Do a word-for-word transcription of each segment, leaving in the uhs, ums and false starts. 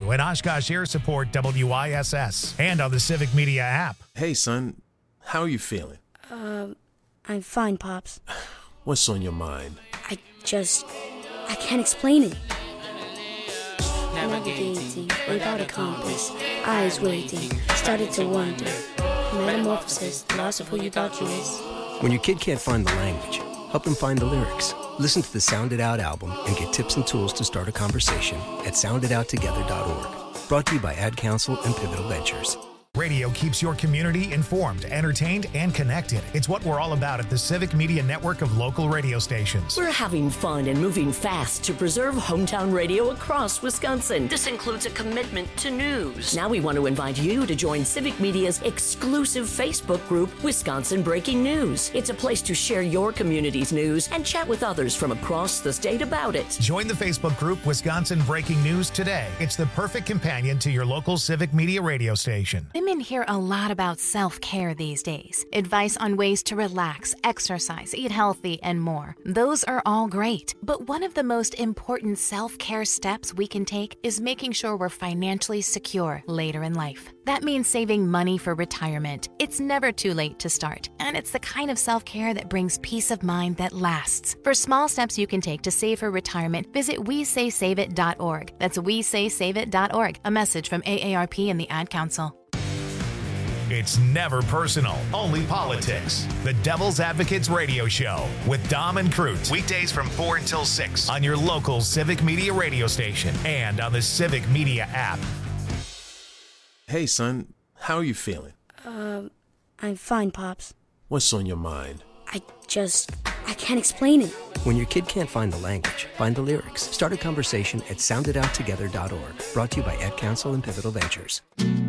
and Oshkosh Air Support W I S S and on the Civic Media app. Hey, son. How are you feeling? Um, I'm fine, Pops. What's on your mind? I just... I can't explain it. Navigating without a compass, eyes waiting, started to wonder. Metamorphosis, loss of who you thought you was. When your kid can't find the language, help them find the lyrics. Listen to the Sound It Out album and get tips and tools to start a conversation at sound it out together dot org. Brought to you by Ad Council and Pivotal Ventures. Radio keeps your community informed, entertained, and connected. It's what we're all about at the Civic Media network of local radio stations. We're having fun and moving fast to preserve hometown radio across Wisconsin. This includes a commitment to news. Now we want to invite you to join Civic Media's exclusive Facebook group, Wisconsin Breaking News. It's a place to share your community's news and chat with others from across the state about it. Join the Facebook group Wisconsin Breaking News today. It's the perfect companion to your local Civic Media radio station. Women hear a lot about self-care these days. Advice on ways to relax, exercise, eat healthy, and more. Those are all great. But one of the most important self-care steps we can take is making sure we're financially secure later in life. That means saving money for retirement. It's never too late to start, and it's the kind of self-care that brings peace of mind that lasts. For small steps you can take to save for retirement, visit we say save it dot org. That's we say save it dot org. A message from A A R P and the Ad Council. It's never personal, only politics. The Devil's Advocates Radio Show with Dom and Cruz. Weekdays from four until six on your local Civic Media radio station and on the Civic Media app. Hey, son. How are you feeling? Um, I'm fine, Pops. What's on your mind? I just... I can't explain it. When your kid can't find the language, find the lyrics. Start a conversation at sound it out together dot org. Brought to you by Ad Council and Pivotal Ventures.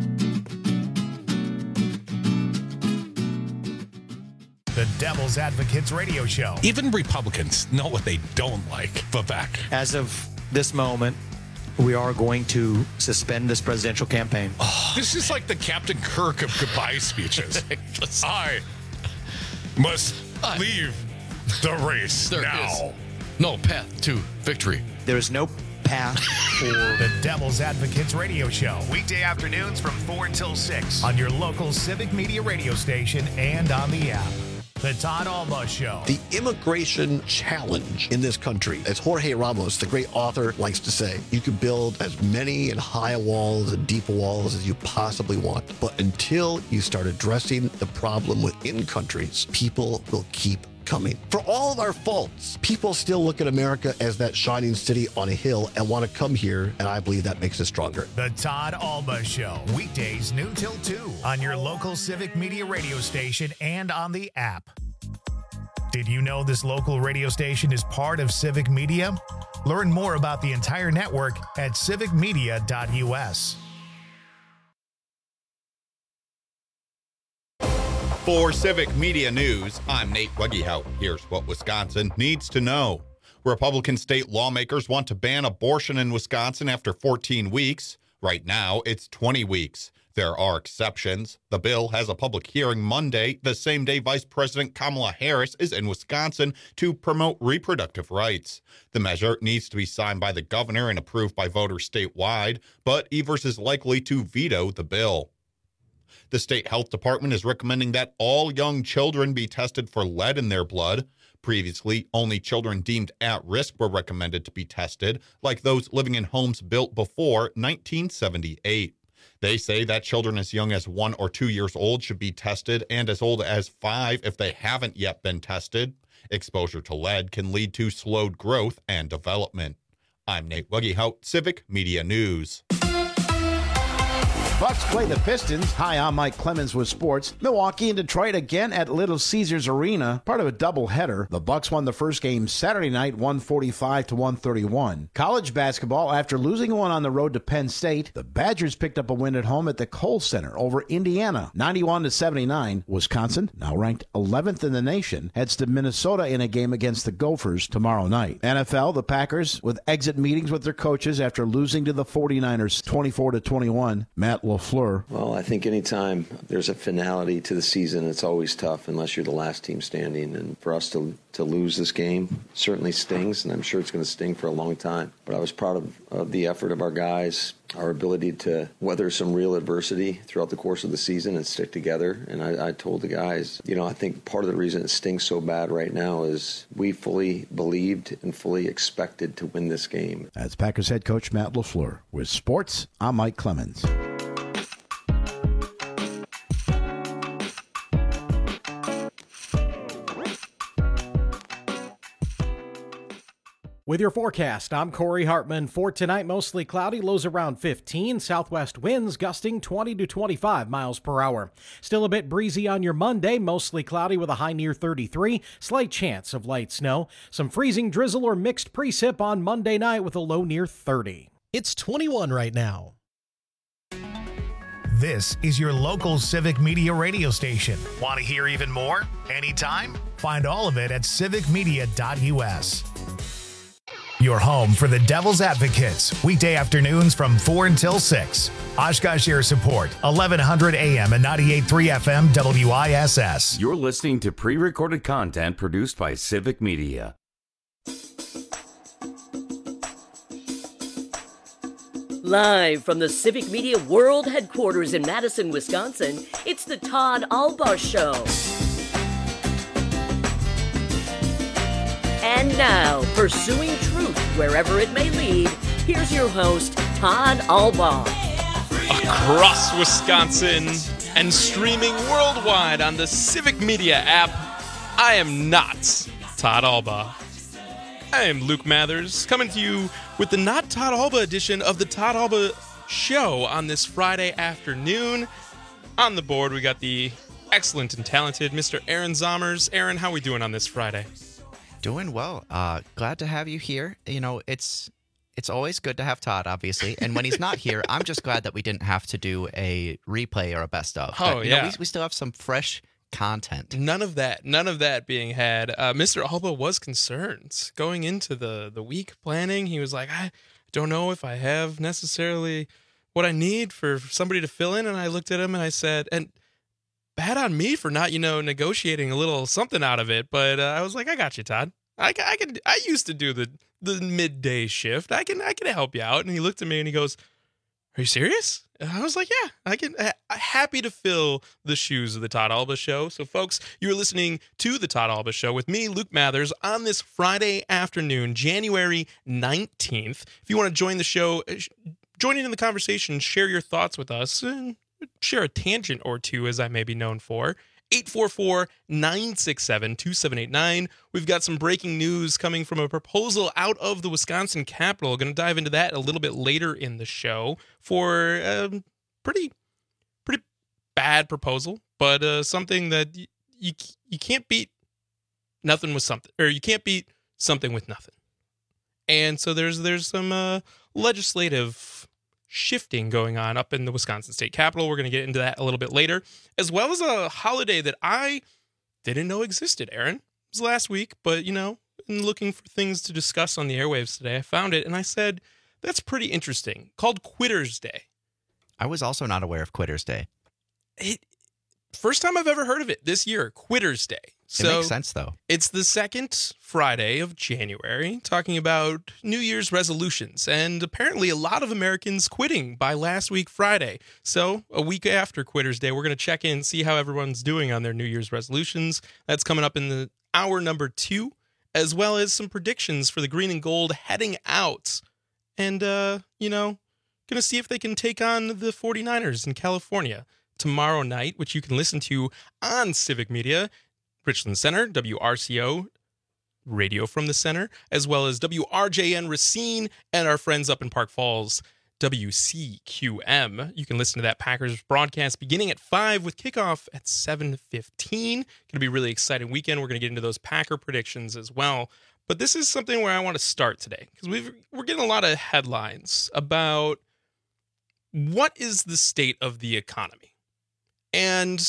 The Devil's Advocates Radio Show. Even Republicans know what they don't like. Vivek. As of this moment, we are going to suspend this presidential campaign. Oh, this is like the Captain Kirk of goodbye speeches. I must I, leave the race there now. Is no path to victory. There is no path for the Devil's Advocates Radio Show. Weekday afternoons from four until six on your local Civic Media radio station and on the app. The Todd Alba Show. The immigration challenge in this country, as Jorge Ramos, the great author, likes to say, you can build as many and high walls and deep walls as you possibly want. But until you start addressing the problem within countries, people will keep coming. For all of our faults, people still look at America as that shining city on a hill and want to come here, and I believe that makes us stronger. The Todd Alba Show, weekdays noon till two on your local Civic Media radio station and on the app. Did you know this local radio station is part of Civic Media? Learn more about the entire network at civic media dot U S. For Civic Media News, I'm Nate Weggehout. Here's what Wisconsin needs to know. Republican state lawmakers want to ban abortion in Wisconsin after fourteen weeks. Right now, it's twenty weeks. There are exceptions. The bill has a public hearing Monday, the same day Vice President Kamala Harris is in Wisconsin to promote reproductive rights. The measure needs to be signed by the governor and approved by voters statewide, but Evers is likely to veto the bill. The state health department is recommending that all young children be tested for lead in their blood. Previously, only children deemed at risk were recommended to be tested, like those living in homes built before nineteen seventy-eight. They say that children as young as one or two years old should be tested, and as old as five if they haven't yet been tested. Exposure to lead can lead to slowed growth and development. I'm Nate Weggehout, Civic Media News. Bucks play the Pistons. Hi, I'm Mike Clemens with sports. Milwaukee and Detroit again at Little Caesars Arena, part of a doubleheader. The Bucks won the first game Saturday night, one forty-five to one thirty-one. College basketball, after losing one on the road to Penn State, the Badgers picked up a win at home at the Kohl Center over Indiana, ninety-one to seventy-nine. Wisconsin, now ranked eleventh in the nation, heads to Minnesota in a game against the Gophers tomorrow night. N F L, the Packers with exit meetings with their coaches after losing to the forty-niners twenty-four to twenty-one. Matt LaFleur. Well, I think anytime there's a finality to the season, it's always tough unless you're the last team standing. And for us to to lose this game certainly stings, and I'm sure it's going to sting for a long time. But I was proud of, of the effort of our guys, our ability to weather some real adversity throughout the course of the season and stick together. And I, I told the guys, you know, I think part of the reason it stings so bad right now is we fully believed and fully expected to win this game. That's Packers head coach Matt LaFleur. With sports, I'm Mike Clemens. With your forecast, I'm Corey Hartman. For tonight, mostly cloudy, lows around fifteen. Southwest winds gusting twenty to twenty-five miles per hour. Still a bit breezy on your Monday, mostly cloudy with a high near thirty-three. Slight chance of light snow. Some freezing drizzle or mixed precip on Monday night with a low near thirty. It's twenty-one right now. This is your local Civic Media radio station. Want to hear even more? Anytime? Find all of it at civic media dot u s. Your home for the Devil's Advocates, weekday afternoons from four until six. Oshkosh Air Support, eleven hundred A M and ninety-eight point three F M W I S S. You're listening to pre-recorded content produced by Civic Media. Live from the Civic Media World Headquarters in Madison, Wisconsin, it's the Todd Alba Show. And now, pursuing truth wherever it may lead, here's your host, Todd Alba. Across Wisconsin and streaming worldwide on the Civic Media app, I am not Todd Alba. I am Luke Mathers, coming to you with the Not Todd Alba edition of the Todd Alba Show on this Friday afternoon. On the board, we got the excellent and talented Mister Aaron Zommers. Aaron, how are we doing on this Friday? Doing well. Uh, glad to have you here. You know, it's it's always good to have Todd, obviously. And when he's not here, I'm just glad that we didn't have to do a replay or a best of. Oh, but, you yeah. know, we, we still have some fresh content. None of that. None of that being had. Uh, Mister Alba was concerned going into the, the week planning. He was like, I don't know if I have necessarily what I need for somebody to fill in. And I looked at him and I said, and bad on me for not, you know, negotiating a little something out of it. But uh, I was like, I got you, Todd. I, I can. I used to do the the midday shift. I can. I can help you out. And he looked at me and he goes, "Are you serious?" And I was like, "Yeah, I can." I, happy to fill the shoes of the Todd Alba Show. So, folks, you're listening to the Todd Alba Show with me, Luke Mathers, on this Friday afternoon, January nineteenth. If you want to join the show, join in the conversation, share your thoughts with us, and share a tangent or two, as I may be known for. eight four four, nine six seven, two seven eight nine. We've got some breaking news coming from a proposal out of the Wisconsin Capitol. Going to dive into that a little bit later in the show for a pretty, pretty bad proposal, but uh, something that y- you you can't beat nothing with something, or you can't beat something with nothing. And so there's there's some uh, legislative shifting going on up in the Wisconsin State Capitol. We're going to get into that a little bit later, as well as a holiday that I didn't know existed, Aaron. It was last week, but, you know, in looking for things to discuss on the airwaves today, I found it, and I said, that's pretty interesting, called Quitter's Day. I was also not aware of Quitter's Day. It, first time I've ever heard of it this year, Quitter's Day. So it makes sense, though. It's the second Friday of January, talking about New Year's resolutions, and apparently a lot of Americans quitting by last week Friday. So a week after Quitter's Day, we're going to check in, see how everyone's doing on their New Year's resolutions. That's coming up in the hour number two, as well as some predictions for the green and gold heading out. And, uh, you know, going to see if they can take on the 49ers in California tomorrow night, which you can listen to on Civic Media. Richland Center, W R C O, Radio from the Center, as well as W R J N Racine and our friends up in Park Falls, W C Q M. You can listen to that Packers broadcast beginning at five with kickoff at seven fifteen. Going to be a really exciting weekend. We're going to get into those Packer predictions as well. But this is something where I want to start today, because we've we're getting a lot of headlines about what is the state of the economy. And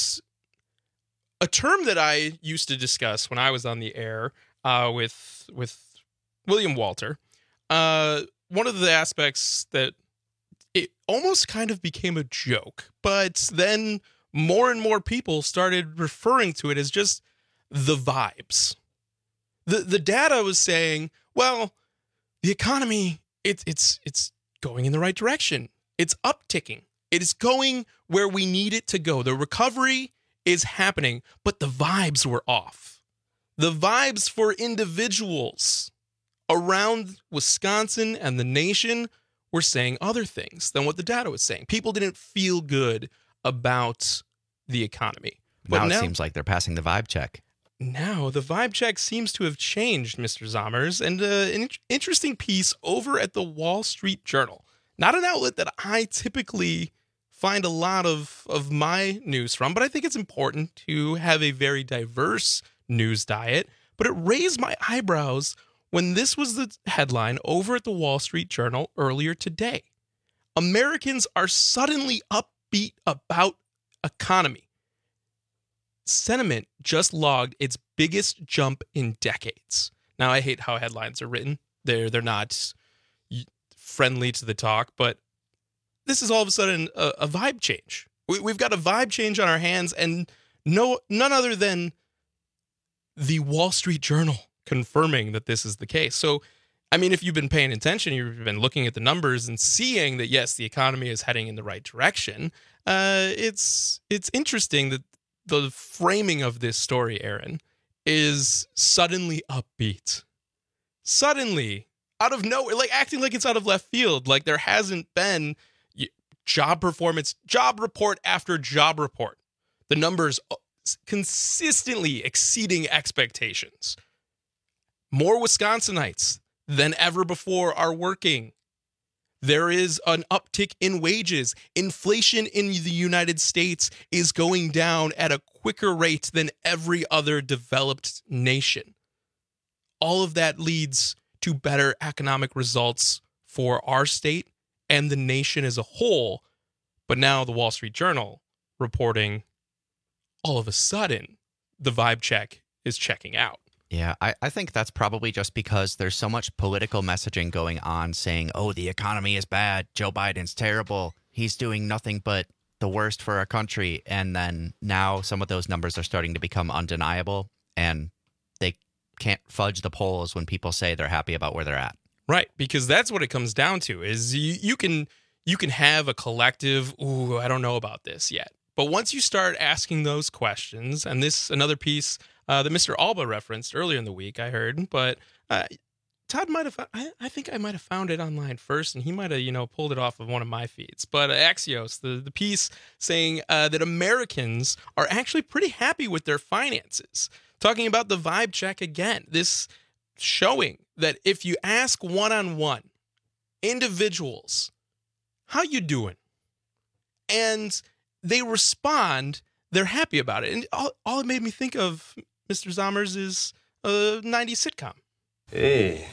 a term that I used to discuss when I was on the air uh, with with William Walter, uh, one of the aspects that it almost kind of became a joke, but then more and more people started referring to it as just the vibes. The the data was saying, well, the economy, it's it's it's going in the right direction. It's upticking. It is going where we need it to go. The recovery is happening, but the vibes were off. The vibes for individuals around Wisconsin and the nation were saying other things than what the data was saying. People didn't feel good about the economy. But now it now, seems like they're passing the vibe check. Now the vibe check seems to have changed, Mister Zommers, and uh, an interesting piece over at the Wall Street Journal. Not an outlet that I typically find a lot of, of my news from, but I think it's important to have a very diverse news diet. But it raised my eyebrows when this was the headline over at the Wall Street Journal earlier today. Americans are suddenly upbeat about economy. Sentiment just logged its biggest jump in decades. Now, I hate how headlines are written. They're, they're not friendly to the talk, but this is all of a sudden a, a vibe change. We, we've got a vibe change on our hands, and no none other than the Wall Street Journal confirming that this is the case. So, I mean, if you've been paying attention, you've been looking at the numbers and seeing that, yes, the economy is heading in the right direction. Uh, it's it's interesting that the framing of this story, Aaron, is suddenly upbeat. Suddenly, out of nowhere, like acting like it's out of left field, like there hasn't been job performance, job report after job report. The numbers consistently exceeding expectations. More Wisconsinites than ever before are working. There is an uptick in wages. Inflation in the United States is going down at a quicker rate than every other developed nation. All of that leads to better economic results for our state and the nation as a whole. But now the Wall Street Journal reporting all of a sudden the vibe check is checking out. Yeah, I, I think that's probably just because there's so much political messaging going on saying, oh, the economy is bad. Joe Biden's terrible. He's doing nothing but the worst for our country. And then now some of those numbers are starting to become undeniable, and they can't fudge the polls when people say they're happy about where they're at. Right, because that's what it comes down to is you, you can you can have a collective, ooh, I don't know about this yet. But once you start asking those questions, and this another piece uh, that Mister Alba referenced earlier in the week, I heard, but uh, Todd might have, I, I think I might have found it online first, and he might have, you know, pulled it off of one of my feeds. But uh, Axios, the, the piece saying uh, that Americans are actually pretty happy with their finances. Talking about the vibe check again, this showing that if you ask one-on-one individuals, how you doing? And they respond, they're happy about it. And all, all it made me think of, Mister Zommers, is a nineties sitcom. Hey,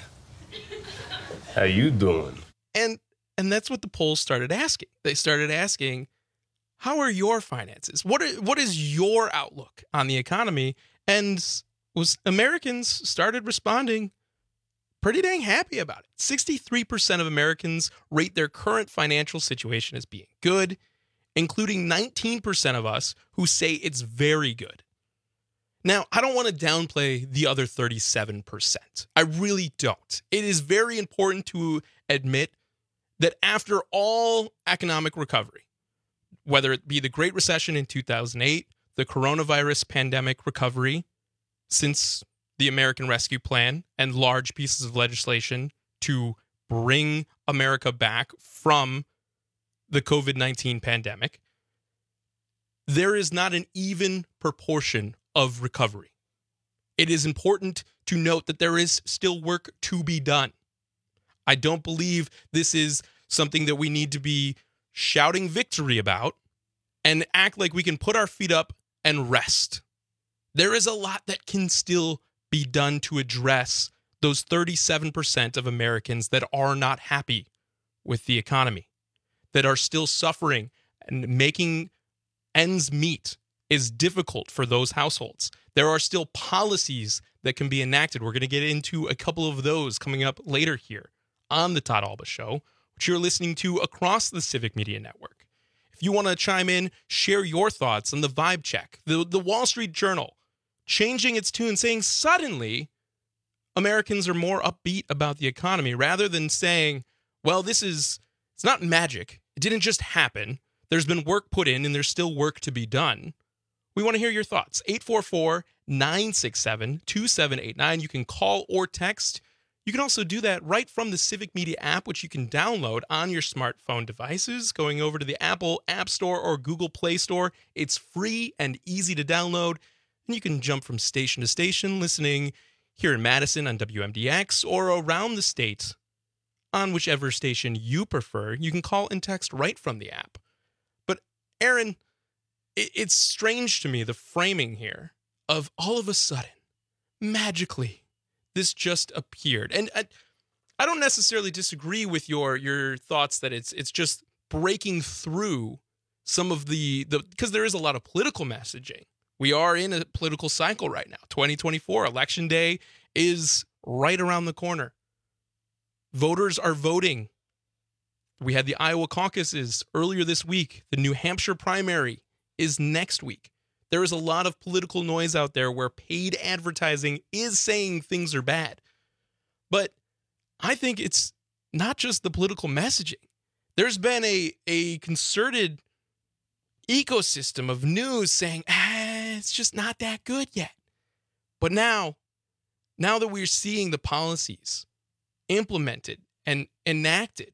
how you doing? And and that's what the polls started asking. They started asking, how are your finances? What are, what is your outlook on the economy? And was Americans started responding pretty dang happy about it. sixty-three percent of Americans rate their current financial situation as being good, including nineteen percent of us who say it's very good. Now, I don't want to downplay the other thirty-seven percent. I really don't. It is very important to admit that after all economic recovery, whether it be the Great Recession in two thousand eight, the coronavirus pandemic recovery since the American Rescue Plan and large pieces of legislation to bring America back from the covid nineteen pandemic, there is not an even proportion of recovery. It is important to note that there is still work to be done. I don't believe this is something that we need to be shouting victory about and act like we can put our feet up and rest. There is a lot that can still be done to address those thirty-seven percent of Americans that are not happy with the economy, that are still suffering, and making ends meet is difficult for those households. There are still policies that can be enacted. We're going to get into a couple of those coming up later here on the Todd Alba Show. which you're listening to across the Civic Media Network. If you want to chime in, share your thoughts on the vibe check, the, the Wall Street Journal changing its tune, saying suddenly Americans are more upbeat about the economy rather than saying, well, this is, it's not magic. It didn't just happen. There's been work put in and there's still work to be done. We want to hear your thoughts. eight four four, nine six seven, two seven eight nine. You can call or text. You can also do that right from the Civic Media app, which you can download on your smartphone devices. Going over to the Apple App Store or Google Play Store. It's free and easy to download. And you can jump from station to station, listening here in Madison on W M D X or around the state on whichever station you prefer. You can call and text right from the app. But Aaron, it's strange to me, the framing here of all of a sudden, magically, this just appeared. And I, I don't necessarily disagree with your your thoughts that it's it's just breaking through some of the, the because there is a lot of political messaging. We are in a political cycle right now. twenty twenty-four, Election Day is right around the corner. Voters are voting. We had the Iowa caucuses earlier this week. The New Hampshire primary is next week. There is a lot of political noise out there where paid advertising is saying things are bad. But I think it's not just the political messaging. There's been a, a concerted ecosystem of news saying, ah, it's just not that good yet. But now, now that we're seeing the policies implemented and enacted,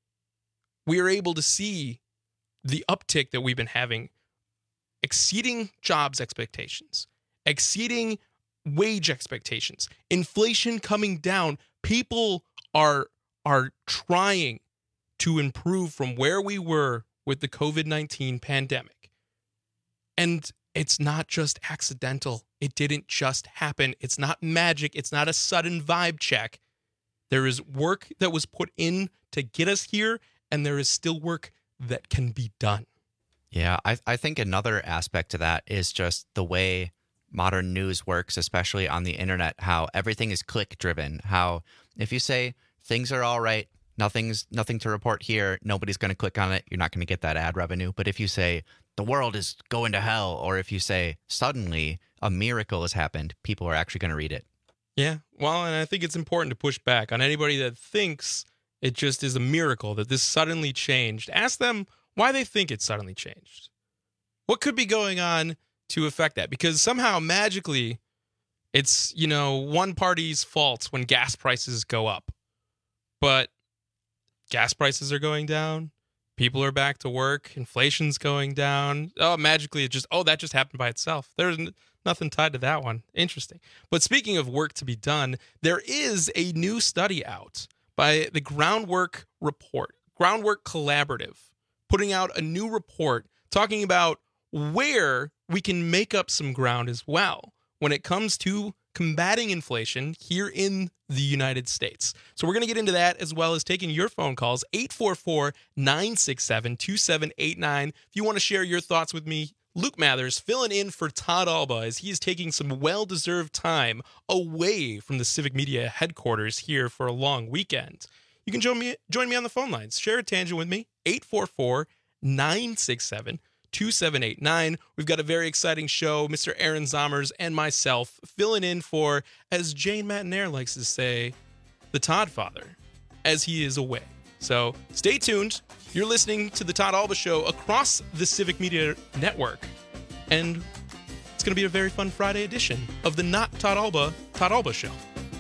we are able to see the uptick that we've been having, exceeding jobs expectations, exceeding wage expectations, inflation coming down. People are, are trying to improve from where we were with the covid nineteen pandemic. And it's not just accidental. It didn't just happen. It's not magic. It's not a sudden vibe check. There is work that was put in to get us here, and there is still work that can be done. Yeah, I, I think another aspect to that is just the way modern news works, especially on the internet, how everything is click driven. How if you say things are all right, nothing's nothing to report here, nobody's going to click on it, you're not going to get that ad revenue. But if you say the world is going to hell, or if you say suddenly a miracle has happened, people are actually going to read it. Yeah, well, and I think it's important to push back on anybody that thinks it just is a miracle that this suddenly changed. Ask them why they think it suddenly changed. What could be going on to affect that? Because somehow, magically, it's, you know, one party's fault when gas prices go up. But gas prices are going down. People are back to work. Inflation's going down. Oh, magically, it just, oh, that just happened by itself. There's n- nothing tied to that one. Interesting. But speaking of work to be done, there is a new study out by the Groundwork Report, Groundwork Collaborative, putting out a new report talking about where we can make up some ground as well when it comes to combating inflation here in the United States. So we're going to get into that as well as taking your phone calls, eight four four, nine six seven, two seven eight nine. If you want to share your thoughts with me, Luke Mathers filling in for Todd Alba as he is taking some well-deserved time away from the Civic Media headquarters here for a long weekend. You can join me join me on the phone lines. Share a tangent with me, eight four four, nine six seven, two seven eight nine. We've got a very exciting show. Mister Aaron Zommers and myself filling in for, as Jane Matinaire likes to say, the Todd Father, as he is away. So stay tuned. You're listening to the Todd Alba Show across the Civic Media Network. And it's going to be a very fun Friday edition of the Not Todd Alba, Todd Alba Show.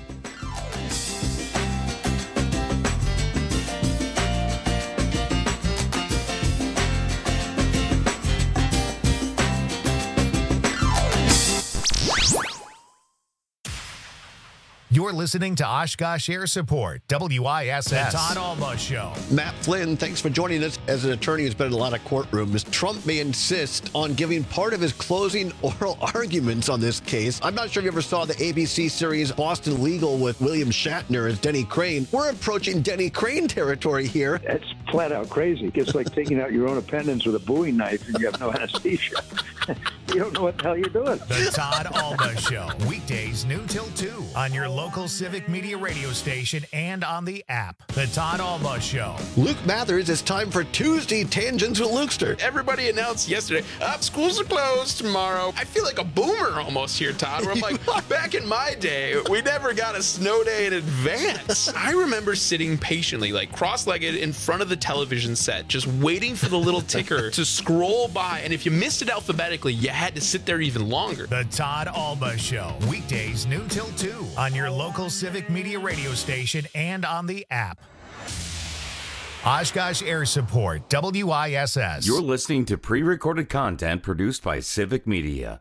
You're listening to Oshkosh Air Support, W I S S. The Todd Alba Show. Matt Flynn, thanks for joining us. As an attorney who's been in a lot of courtrooms, Trump may insist on giving part of his closing oral arguments on this case. I'm not sure if you ever saw the A B C series Boston Legal with William Shatner as Denny Crane. We're approaching Denny Crane territory here. That's flat out crazy. It's like taking out your own appendix with a Bowie knife and you have no anesthesia. You don't know what the hell you're doing. The Todd Alba Show, weekdays noon till two on your local Civic Media radio station and on the app. The Todd Alba Show. Luke Mathers, it's time for Tuesday Tangents with Lukester. Everybody announced yesterday, uh, schools are closed tomorrow. I feel like a boomer almost here, Todd, where I'm like, back in my day, we never got a snow day in advance. I remember sitting patiently, like cross-legged in front of the television set, just waiting for the little ticker to scroll by. And if you missed it alphabetically, you had to sit there even longer. The Todd Alba Show, weekdays noon till two on your local Civic Media radio station and on the app. Oshkosh Air Support, W I S S. You're listening to pre-recorded content produced by Civic Media.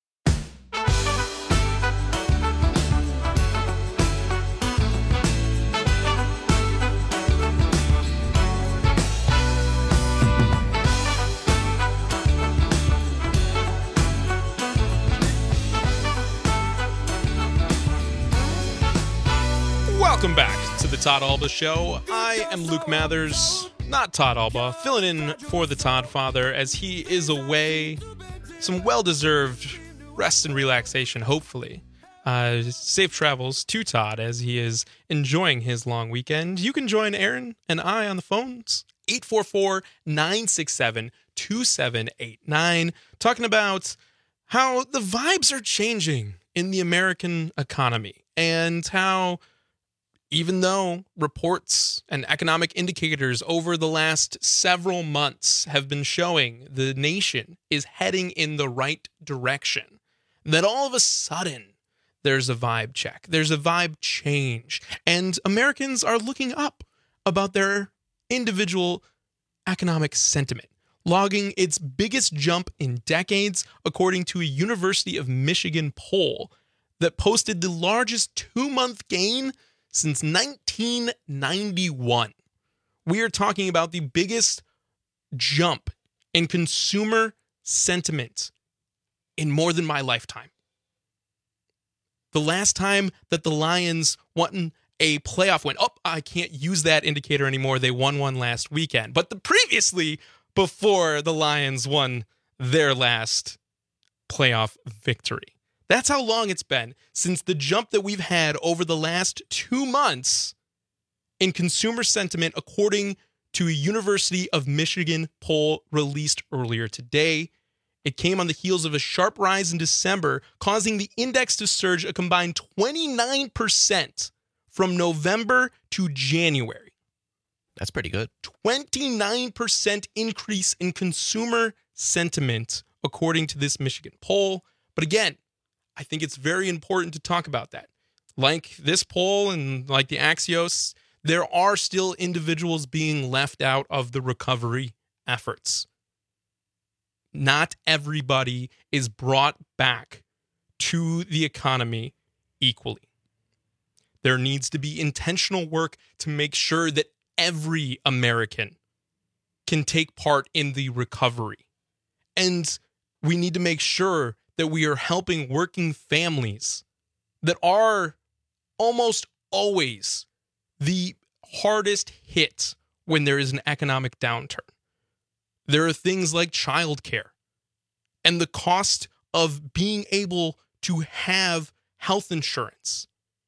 Welcome back to the Todd Alba Show. I am Luke Mathers, not Todd Alba, filling in for the Todd Father as he is away. Some well-deserved rest and relaxation, hopefully. Uh, safe travels to Todd as he is enjoying his long weekend. You can join Aaron and I on the phones, eight four four, nine six seven, two seven eight nine, talking about how the vibes are changing in the American economy and how even though reports and economic indicators over the last several months have been showing the nation is heading in the right direction, that all of a sudden there's a vibe check, there's a vibe change, and Americans are looking up about their individual economic sentiment, logging its biggest jump in decades, according to a University of Michigan poll that posted the largest two-month gain since nineteen ninety-one. We are talking about the biggest jump in consumer sentiment in more than my lifetime. The last time that the Lions won a playoff win, oh, I can't use that indicator anymore. They won one last weekend. But the previously, before the Lions won their last playoff victory. That's how long it's been since the jump that we've had over the last two months in consumer sentiment, according to a University of Michigan poll released earlier today. It came on the heels of a sharp rise in December, causing the index to surge a combined twenty-nine percent from November to January. That's pretty good. twenty-nine percent increase in consumer sentiment, according to this Michigan poll. But again, I think it's very important to talk about that. Like this poll and like the Axios, there are still individuals being left out of the recovery efforts. Not everybody is brought back to the economy equally. There needs to be intentional work to make sure that every American can take part in the recovery. And we need to make sure that we are helping working families that are almost always the hardest hit when there is an economic downturn. There are things like childcare and the cost of being able to have health insurance.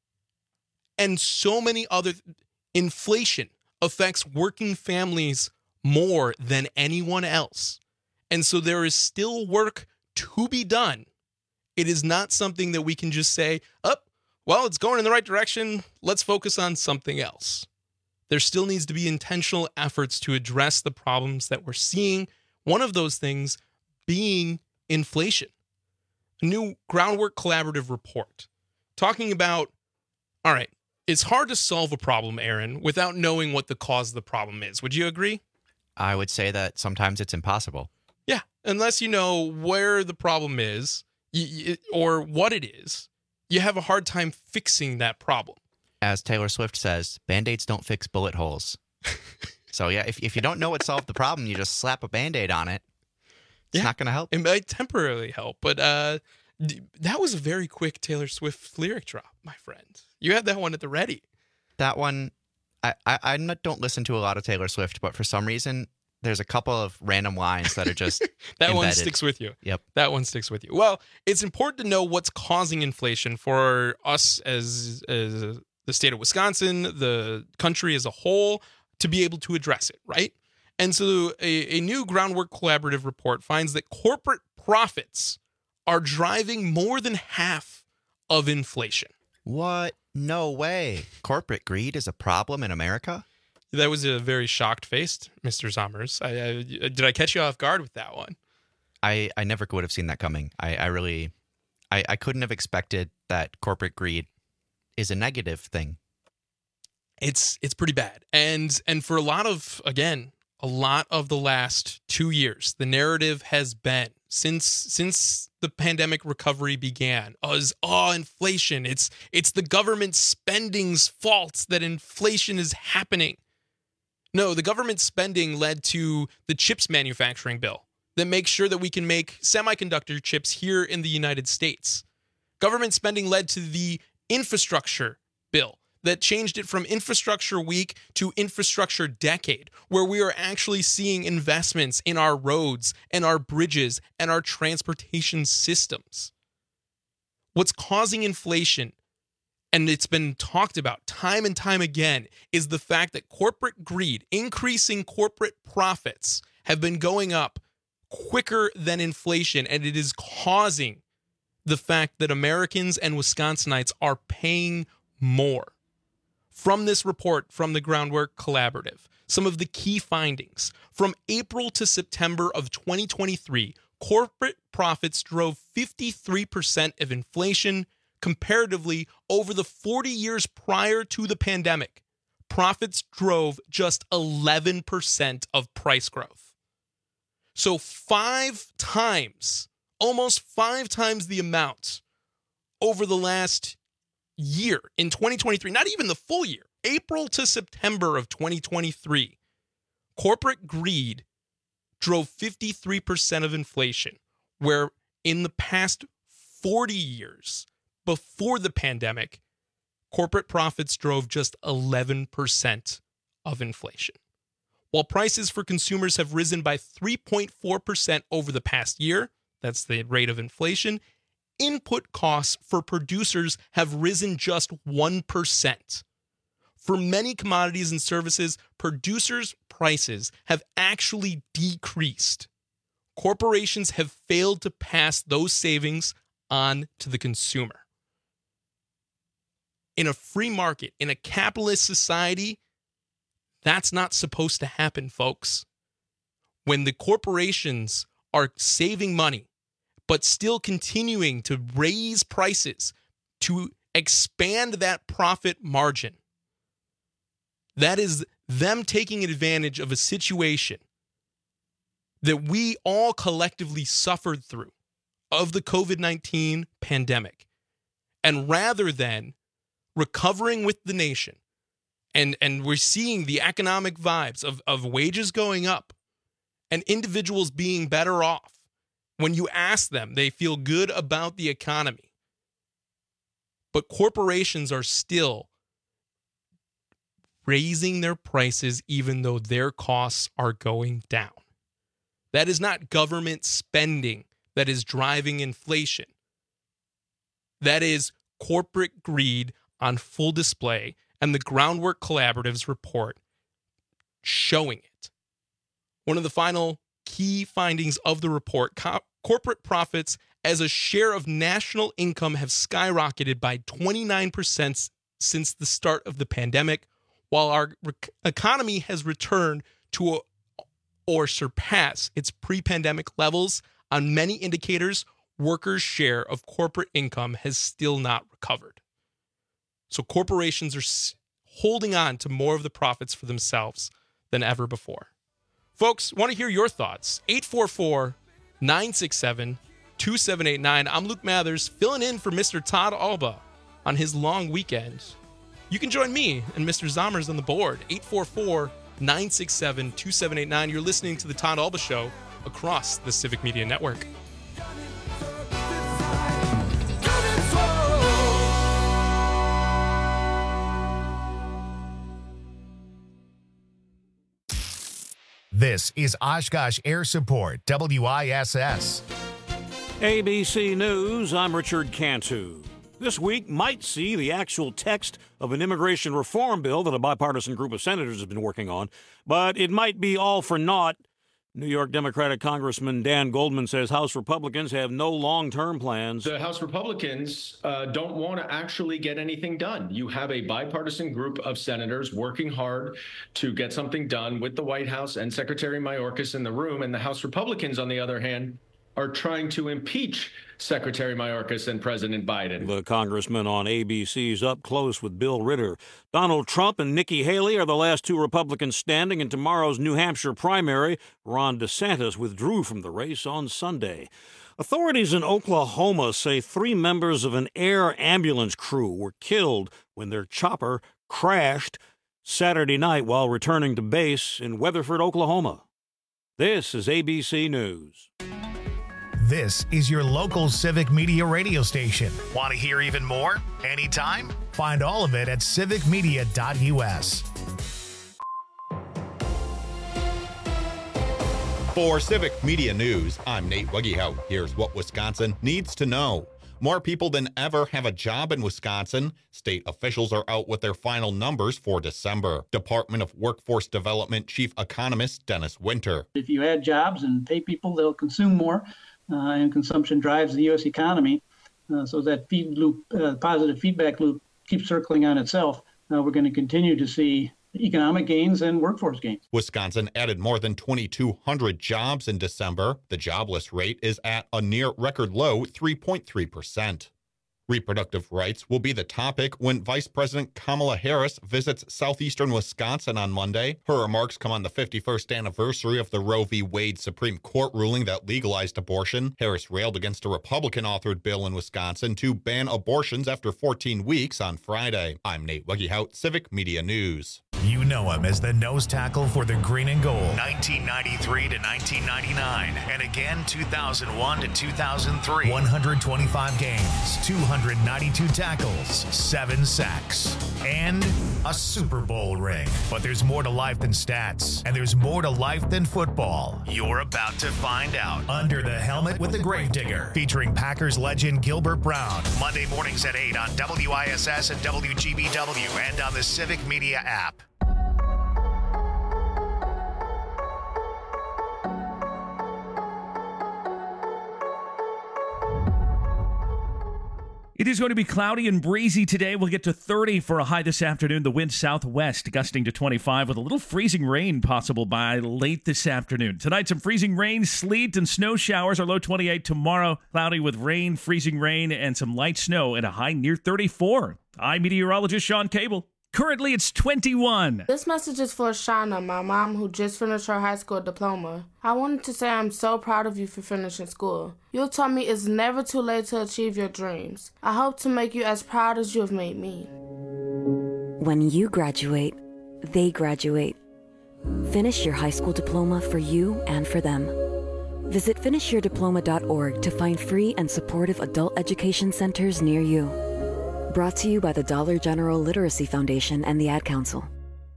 And so many other, inflation affects working families more than anyone else. And so there is still work to be done. It is not something that we can just say, oh, well, it's going in the right direction. Let's focus on something else. There still needs to be intentional efforts to address the problems that we're seeing. One of those things being inflation. A new Groundwork Collaborative report talking about, all right, it's hard to solve a problem, Aaron, without knowing what the cause of the problem is. Would you agree? I would say that sometimes it's impossible. Yeah, unless you know where the problem is y- y- or what it is, you have a hard time fixing that problem. As Taylor Swift says, Band-Aids don't fix bullet holes. So yeah, if if you don't know what solved the problem, you just slap a Band-Aid on it. It's yeah, not going to help. It might temporarily help, but uh, d- that was a very quick Taylor Swift lyric drop, my friend. You had that one at the ready. That one, I, I, I don't listen to a lot of Taylor Swift, but for some reason, there's a couple of random lines that are just that embedded. one sticks with you. Yep. That one sticks with you. Well, it's important to know what's causing inflation for us as, as the state of Wisconsin, the country as a whole, to be able to address it, right? And so a, a new Groundwork Collaborative report finds that corporate profits are driving more than half of inflation. What? No way. Corporate greed is a problem in America? That was a very shocked faced Mister Sommers. I, I, did I catch you off guard with that one? I, I never would have seen that coming. I, I really, I, I couldn't have expected that corporate greed is a negative thing. It's it's pretty bad. And and for a lot of, again, a lot of the last two years, the narrative has been, since since the pandemic recovery began, is, oh, inflation. It's, it's the government spending's fault that inflation is happening. No, the government spending led to the chips manufacturing bill that makes sure that we can make semiconductor chips here in the United States. Government spending led to the infrastructure bill that changed it from infrastructure week to infrastructure decade, where we are actually seeing investments in our roads and our bridges and our transportation systems. What's causing inflation, and it's been talked about time and time again, is the fact that corporate greed, increasing corporate profits, have been going up quicker than inflation, and it is causing the fact that Americans and Wisconsinites are paying more. From this report from the Groundwork Collaborative, some of the key findings. From April to September of twenty twenty-three, corporate profits drove fifty-three percent of inflation. Comparatively, over the forty years prior to the pandemic, profits drove just eleven percent of price growth. So five times, almost five times the amount over the last year in twenty twenty-three, not even the full year, April to September of twenty twenty-three, corporate greed drove fifty-three percent of inflation, where in the past forty years before the pandemic, corporate profits drove just eleven percent of inflation. While prices for consumers have risen by three point four percent over the past year, that's the rate of inflation, input costs for producers have risen just one percent. For many commodities and services, producers' prices have actually decreased. Corporations have failed to pass those savings on to the consumer. In a free market, in a capitalist society, that's not supposed to happen, folks. When the corporations are saving money, but still continuing to raise prices to expand that profit margin, that is them taking advantage of a situation that we all collectively suffered through of the covid nineteen pandemic. And rather than recovering with the nation, and, and we're seeing the economic vibes of, of wages going up and individuals being better off. When you ask them, they feel good about the economy. But corporations are still raising their prices even though their costs are going down. That is not government spending that is driving inflation. That is corporate greed on full display, and the Groundwork Collaborative's report showing it. One of the final key findings of the report, co- corporate profits as a share of national income have skyrocketed by twenty-nine percent since the start of the pandemic, while our re- economy has returned to a, or surpass its pre-pandemic levels. On many indicators, workers' share of corporate income has still not recovered. So corporations are s- holding on to more of the profits for themselves than ever before. Folks, want to hear your thoughts. eight four four, nine six seven, two seven eight nine. I'm Luke Mathers, filling in for Mister Todd Alba on his long weekend. You can join me and Mister Zommers on the board. eight four four, nine six seven, two seven eight nine. You're listening to the Todd Alba Show across the Civic Media Network. This This is Oshkosh Air Support, W I S S. A B C News, I'm Richard Cantu. This week might see the actual text of an immigration reform bill that a bipartisan group of senators has been working on, but it might be all for naught. New York Democratic Congressman Dan Goldman says House Republicans have no long-term plans. The House Republicans uh, don't want to actually get anything done. You have a bipartisan group of senators working hard to get something done with the White House and Secretary Mayorkas in the room, and the House Republicans, on the other hand, are trying to impeach Secretary Mayorkas and President Biden. The congressman on A B C's Up Close with Bill Ritter. Donald Trump and Nikki Haley are the last two Republicans standing in tomorrow's New Hampshire primary. Ron DeSantis withdrew from the race on Sunday. Authorities in Oklahoma say three members of an air ambulance crew were killed when their chopper crashed Saturday night while returning to base in Weatherford, Oklahoma. This is A B C News. This is your local Civic Media radio station. Want to hear even more? Anytime? Find all of it at civic media dot U S. For Civic Media News, I'm Nate Wuggyhout. Here's what Wisconsin needs to know. More people than ever have a job in Wisconsin. State officials are out with their final numbers for December. Department of Workforce Development Chief Economist Dennis Winter. If you add jobs and pay people, they'll consume more, uh, and consumption drives the U S economy. Uh, so that feed loop, uh, positive feedback loop keeps circling on itself. Uh, we're going to continue to see economic gains and workforce gains. Wisconsin added more than twenty-two hundred jobs in December. The jobless rate is at a near record low three point three percent. Reproductive rights will be the topic when Vice President Kamala Harris visits southeastern Wisconsin on Monday. Her remarks come on the fifty-first anniversary of the Roe v. Wade Supreme Court ruling that legalized abortion. Harris railed against a Republican-authored bill in Wisconsin to ban abortions after fourteen weeks on Friday. I'm Nate Wuggyhout, Civic Media News. You know him as the nose tackle for the green and gold, nineteen ninety-three to nineteen ninety-nine, and again two thousand one to two thousand three. one hundred twenty-five games, two hundred ninety-two tackles, seven sacks, and a Super Bowl ring. But there's more to life than stats, and there's more to life than football. You're about to find out. Under the Helmet with the Gravedigger, featuring Packers legend Gilbert Brown. Monday mornings at eight on W I S S and W G B W and on the Civic Media app. It is going to be cloudy and breezy today. We'll get to thirty for a high this afternoon. The wind southwest gusting to twenty-five with a little freezing rain possible by late this afternoon. Tonight, some freezing rain, sleet, and snow showers. Our low twenty-eight tomorrow. Cloudy with rain, freezing rain, and some light snow at a high near thirty-four. I'm meteorologist Sean Cable. Currently, it's twenty-one. This message is for Shauna, my mom, who just finished her high school diploma. I wanted to say I'm so proud of you for finishing school. You taught me it's never too late to achieve your dreams. I hope to make you as proud as you have made me. When you graduate, they graduate. Finish your high school diploma for you and for them. Visit finish your diploma dot org to find free and supportive adult education centers near you. Brought to you by the Dollar General Literacy Foundation and the Ad Council.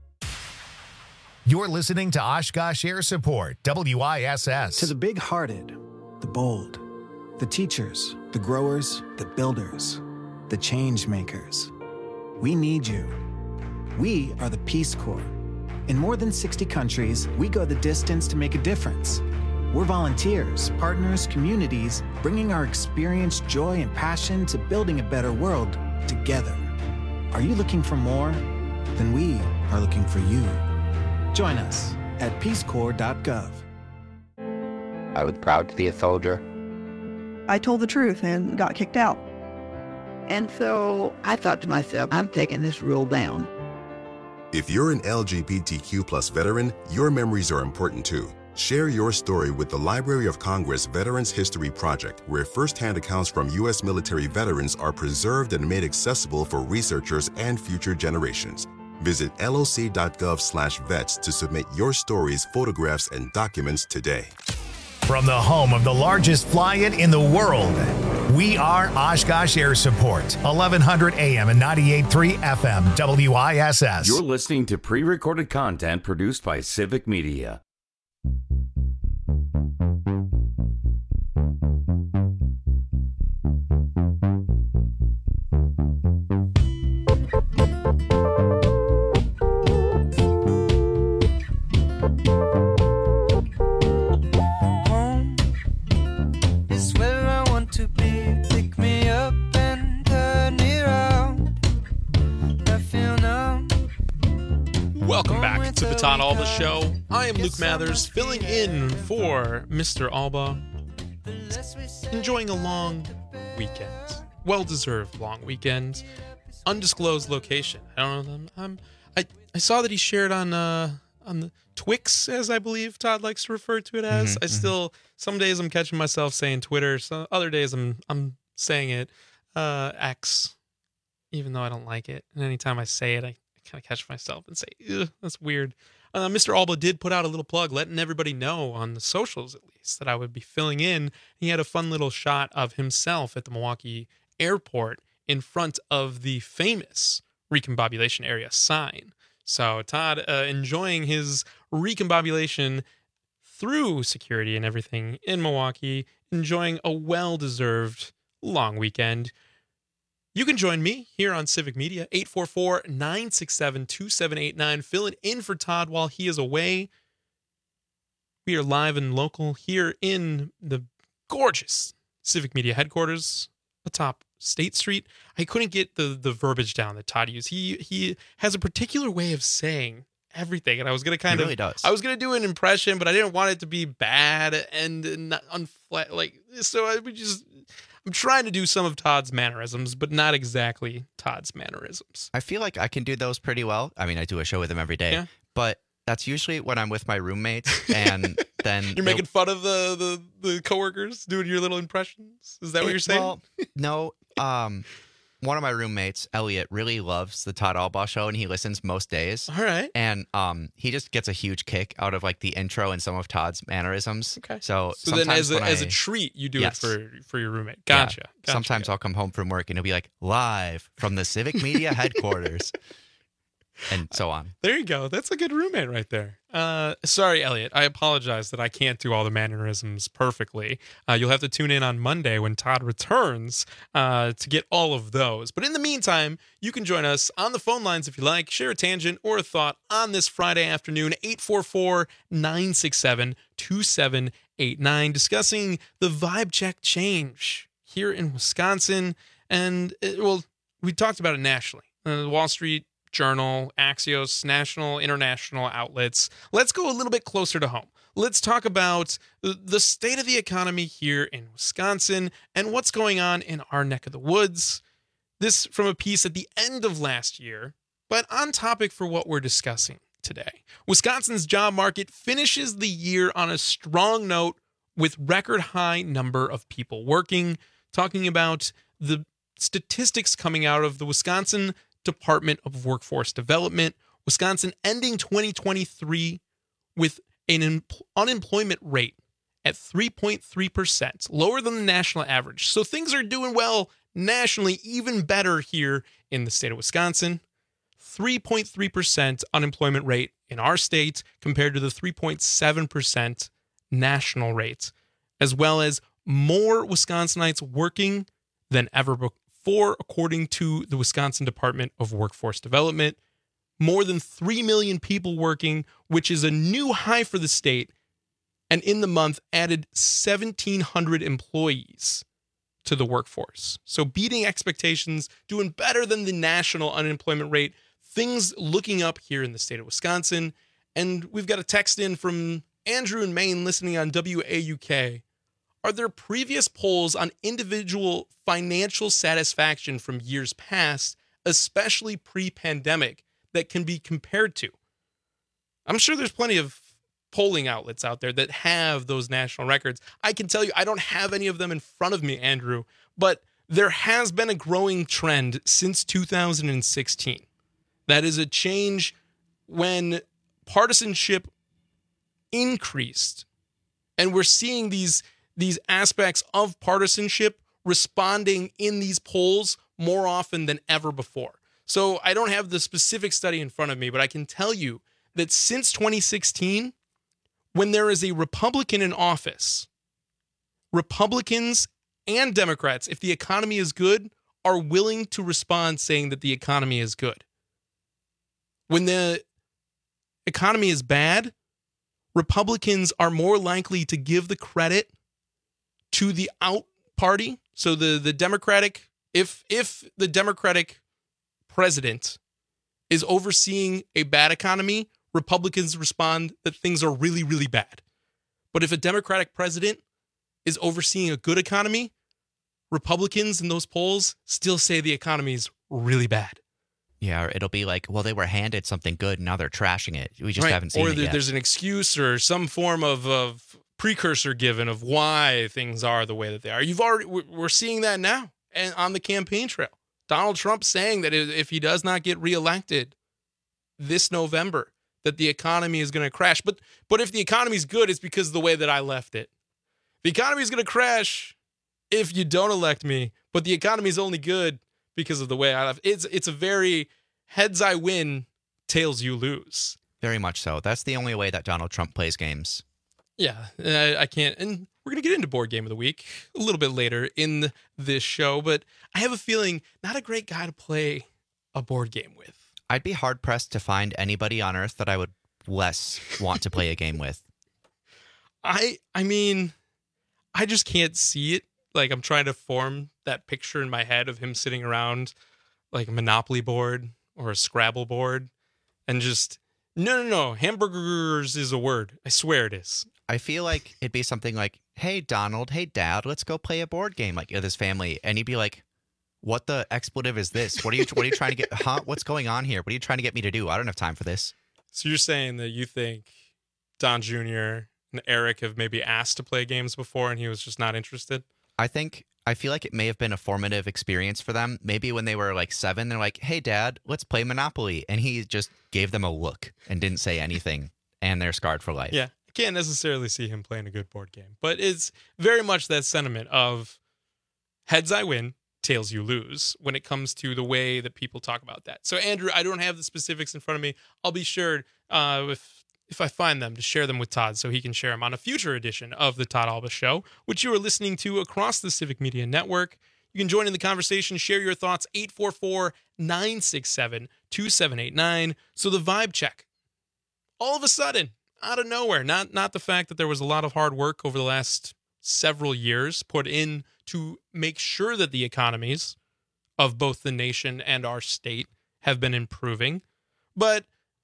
You're listening to Oshkosh Air Support, W I S S. To the big-hearted, the bold, the teachers, the growers, the builders, the change makers. We need you. We are the Peace Corps. In more than sixty countries, we go the distance to make a difference. We're volunteers, partners, communities, bringing our experience, joy, and passion to building a better world together. Are you looking for more? Then we are looking for you. Join us at peace corps dot gov. I was proud to be a soldier. I told the truth and got kicked out. And so I thought to myself, I'm taking this rule down. If you're an L G B T Q plus veteran, your memories are important too. Share your story with the Library of Congress Veterans History Project, where firsthand accounts from U S military veterans are preserved and made accessible for researchers and future generations. Visit L O C dot gov slash vets to submit your stories, photographs, and documents today. From the home of the largest fly-in in the world, we are Oshkosh Air Support, eleven hundred A M and ninety-eight point three F M, W I S S. You're listening to pre-recorded content produced by Civic Media. Todd Alba Show. I am Luke Mathers, filling in for Mister Alba. Enjoying a long weekend. Well-deserved long weekend. Undisclosed location. I don't know. I'm, I I saw that he shared on uh, on the Twix, as I believe Todd likes to refer to it as. Mm-hmm, I still, some days I'm catching myself saying Twitter. Some other days I'm I'm saying it uh, X, even though I don't like it. And anytime I say it, I kind of catch myself and say, ugh, that's weird. Uh, Mister Alba did put out a little plug, letting everybody know on the socials, at least, that I would be filling in. He had a fun little shot of himself at the Milwaukee airport in front of the famous recombobulation area sign. So Todd uh, enjoying his recombobulation through security and everything in Milwaukee, enjoying a well-deserved long weekend. You can join me here on Civic Media, eight four four, nine six seven, two seven eight nine, filling in for Todd while he is away. We are live and local here in the gorgeous Civic Media headquarters atop State Street. I couldn't get the the verbiage down that Todd used. He he has a particular way of saying everything, and I was gonna kind He of really does. I was gonna do an impression, but I didn't want it to be bad and not unflat. Like so, I would just. I'm trying to do some of Todd's mannerisms, but not exactly Todd's mannerisms. I feel like I can do those pretty well. I mean, I do a show with him every day, Yeah. but that's usually when I'm with my roommates, and then You're making fun of the, the the coworkers doing your little impressions. Is that what It- you're saying? Well, no. Um, one of my roommates, Elliot, really loves the Todd Alba Show, and he listens most days. All right. And um, he just gets a huge kick out of like the intro and some of Todd's mannerisms. Okay. So, So then, sometimes as a, when as I- a treat, you do Yes. it for for your roommate. Yeah. Gotcha. gotcha. Sometimes I'll come home from work and he'll be like, live from the Civic Media headquarters, and so on. There you go. That's a good roommate right there. Uh, sorry, Elliot. I apologize that I can't do all the mannerisms perfectly. Uh, you'll have to tune in on Monday when Todd returns uh, to get all of those. But in the meantime, you can join us on the phone lines if you like. Share a tangent or a thought on this Friday afternoon, eight four four, nine six seven, two seven eight nine, discussing the vibe check change here in Wisconsin. And, it, well, we talked about it nationally. Uh, the Wall Street Journal, Axios, national, international outlets. Let's go a little bit closer to home. Let's talk about the state of the economy here in Wisconsin and what's going on in our neck of the woods. This from a piece at the end of last year, but on topic for what we're discussing today. Wisconsin's job market finishes the year on a strong note with record high number of people working. Talking about the statistics coming out of the Wisconsin Department of Workforce Development. Wisconsin ending twenty twenty-three with an un- unemployment rate at three point three percent, lower than the national average. So things are doing well nationally, even better here in the state of Wisconsin. three point three percent unemployment rate in our state compared to the three point seven percent national rate, as well as more Wisconsinites working than ever before, according to the Wisconsin Department of Workforce Development. More than three million people working, which is a new high for the state, and in the month added seventeen hundred employees to the workforce. So beating expectations, doing better than the national unemployment rate, things looking up here in the state of Wisconsin. And we've got a text in from Andrew in Maine listening on W A U K. Are there previous polls on individual financial satisfaction from years past, especially pre-pandemic, that can be compared to? I'm sure there's plenty of polling outlets out there that have those national records. I can tell you, I don't have any of them in front of me, Andrew, but there has been a growing trend since two thousand sixteen. That is a change when partisanship increased. And we're seeing these, these aspects of partisanship responding in these polls more often than ever before. So I don't have the specific study in front of me, but I can tell you that since twenty sixteen, when there is a Republican in office, Republicans and Democrats, if the economy is good, are willing to respond saying that the economy is good. When the economy is bad, Republicans are more likely to give the credit to the out party. So the, the Democratic, if if the Democratic president is overseeing a bad economy, Republicans respond that things are really, really bad. But if a Democratic president is overseeing a good economy, Republicans in those polls still say the economy is really bad. Yeah, or it'll be like, well, they were handed something good, and now they're trashing it. We just Right. haven't seen or it there, yet. there's an excuse or some form of, of precursor given of why things are the way that they are. You've already we're seeing that now, and on the campaign trail, Donald Trump saying that if he does not get reelected this November, that the economy is going to crash. But but if the economy is good, it's because of the way that I left it. The economy is going to crash if you don't elect me, but the economy is only good because of the way I left. It's it's a very heads I win, tails you lose. Very much so. That's the only way that Donald Trump plays games. Yeah, I, I can't. And we're going to get into Board Game of the Week a little bit later in this show, but I have a feeling not a great guy to play a board game with. I'd be hard-pressed to find anybody on Earth that I would less want to play a game with. I I mean, I just can't see it. Like, I'm trying to form that picture in my head of him sitting around like a Monopoly board or a Scrabble board and just, no, no, no, hamburgers is a word. I swear it is. I feel like it'd be something like, hey, Donald, hey, Dad, let's go play a board game like with his family. And he'd be like, what the expletive is this? What are you What are you trying to get? Huh? What's going on here? What are you trying to get me to do? I don't have time for this. So you're saying that you think Don Junior and Eric have maybe asked to play games before and he was just not interested? I think, I feel like it may have been a formative experience for them. Maybe when they were like seven, they're like, hey, Dad, let's play Monopoly. And he just gave them a look and didn't say anything. And they're scarred for life. Yeah, I can't necessarily see him playing a good board game. But it's very much that sentiment of heads I win, tails you lose when it comes to the way that people talk about that. So, Andrew, I don't have the specifics in front of me. I'll be sure uh, if if I find them to share them with Todd so he can share them on a future edition of the Todd Alba Show, which you are listening to across the Civic Media Network. You can join in the conversation, share your thoughts, eight four four, nine six seven, two seven eight nine. So the vibe check, all of a sudden, out of nowhere, not, not the fact that there was a lot of hard work over the last several years put in to make sure that the economies of both the nation and our state have been improving, but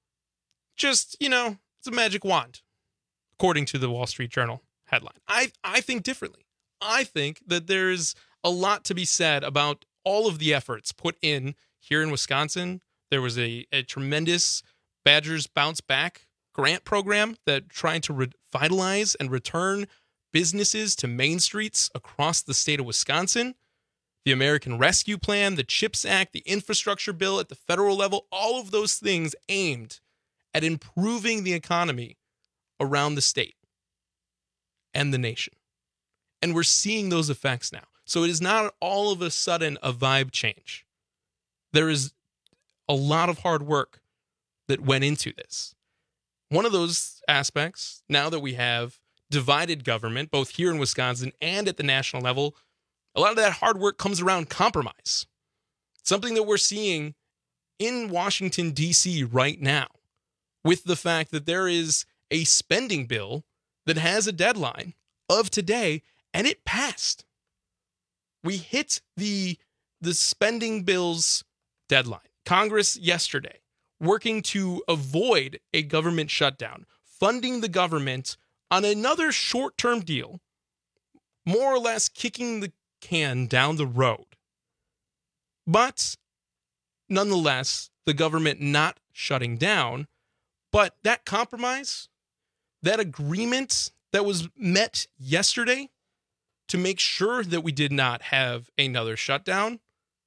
just, you know, it's a magic wand, according to the Wall Street Journal headline. I, I think differently. I think that there's a lot to be said about all of the efforts put in here in Wisconsin. There was a, a tremendous Badgers Bounce Back grant program that trying to revitalize and return businesses to main streets across the state of Wisconsin. The American Rescue Plan, the CHIPS Act, the infrastructure bill at the federal level, all of those things aimed at improving the economy around the state and the nation. And we're seeing those effects now. So it is not all of a sudden a vibe change. There is a lot of hard work that went into this. One of those aspects, now that we have divided government, both here in Wisconsin and at the national level, a lot of that hard work comes around compromise. Something that we're seeing in Washington, D C right now, with the fact that there is a spending bill that has a deadline of today, and it passed. We hit the, the spending bill's deadline. Congress yesterday, working to avoid a government shutdown, funding the government on another short-term deal, more or less kicking the can down the road. But nonetheless, the government not shutting down. But that compromise, that agreement that was met yesterday to make sure that we did not have another shutdown,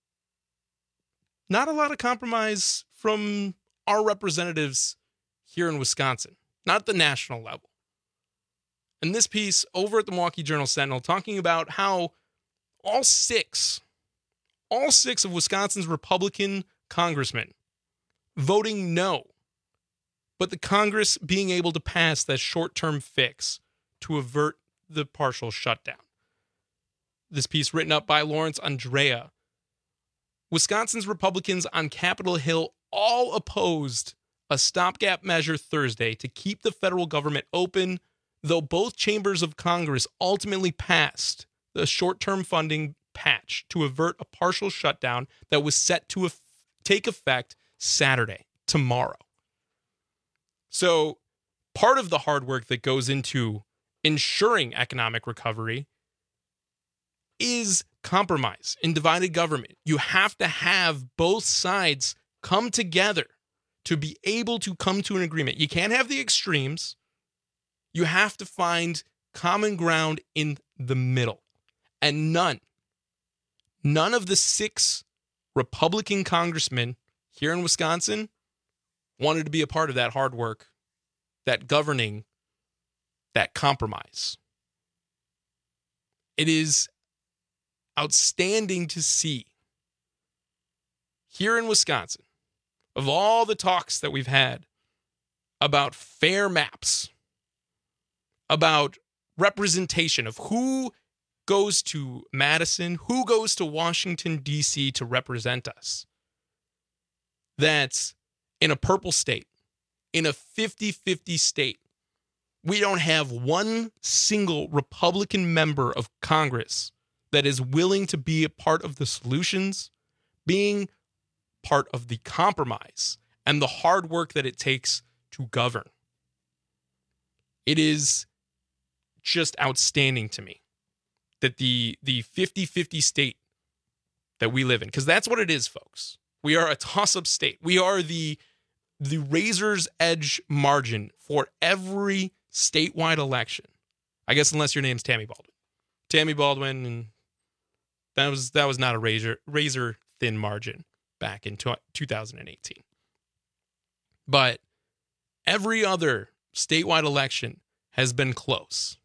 not a lot of compromise from our representatives here in Wisconsin, not at the national level. And this piece over at the Milwaukee Journal-Sentinel talking about how all six, all six of Wisconsin's Republican congressmen voting no, but the Congress being able to pass that short-term fix to avert the partial shutdown. This piece written up by Lawrence Andrea. Wisconsin's Republicans on Capitol Hill all opposed a stopgap measure Thursday to keep the federal government open, though both chambers of Congress ultimately passed the short-term funding patch to avert a partial shutdown that was set to take effect Saturday, tomorrow. So part of the hard work that goes into ensuring economic recovery is compromise in divided government. You have to have both sides come together to be able to come to an agreement. You can't have the extremes. You have to find common ground in the middle. And none, none of the six Republican congressmen here in Wisconsin wanted to be a part of that hard work, that governing, that compromise. It is outstanding to see here in Wisconsin, of all the talks that we've had about fair maps, about representation of who goes to Madison, who goes to Washington, D C to represent us, that in a purple state, in a fifty-fifty state, we don't have one single Republican member of Congress that is willing to be a part of the solutions, being part of the compromise and the hard work that it takes to govern. It is just outstanding to me that the the fifty-fifty state that we live in, because that's what it is, folks. We are a toss-up state. We are the the razor's edge margin for every statewide election. I guess unless your name's Tammy Baldwin. Tammy Baldwin, and that was that was not a razor razor thin margin back in two thousand eighteen. But every other statewide election has been close.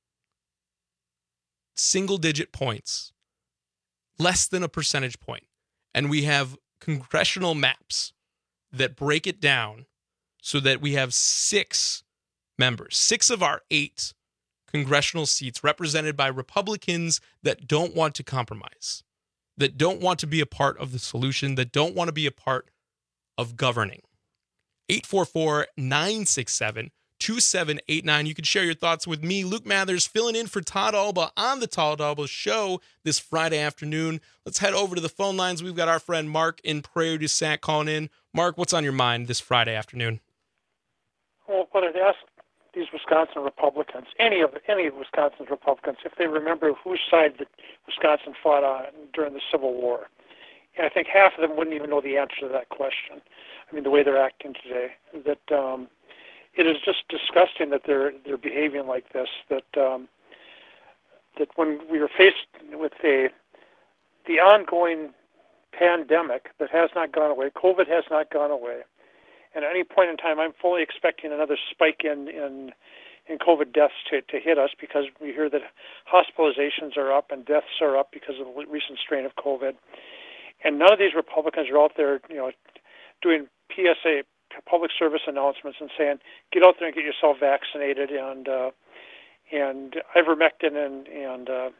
Single digit points, less than a percentage point. And we have congressional maps that break it down so that we have six members, six of our eight congressional seats represented by Republicans that don't want to compromise, that don't want to be a part of the solution, that don't want to be a part of governing. eight four four, nine six seven, two seven eight nine. You can share your thoughts with me, Luke Mathers, filling in for Todd Alba on the Todd Alba Show this Friday afternoon. Let's head over to the phone lines. We've got our friend Mark in Prairie du Sac calling in. Mark, what's on your mind this Friday afternoon? Well, what I'd ask these Wisconsin Republicans, any of any of Wisconsin's Republicans, if they remember whose side that Wisconsin fought on during the Civil War. And I think half of them wouldn't even know the answer to that question. I mean, the way they're acting today, that um, it is just disgusting that they're they're behaving like this. That um, that when we are faced with a the ongoing pandemic that has not gone away, COVID has not gone away, and at any point in time, I'm fully expecting another spike in in, in COVID deaths to, to hit us, because we hear that hospitalizations are up and deaths are up because of the recent strain of COVID, and none of these Republicans are out there, you know, doing P S A, public service announcements, and saying, get out there and get yourself vaccinated, and uh, and ivermectin and and uh,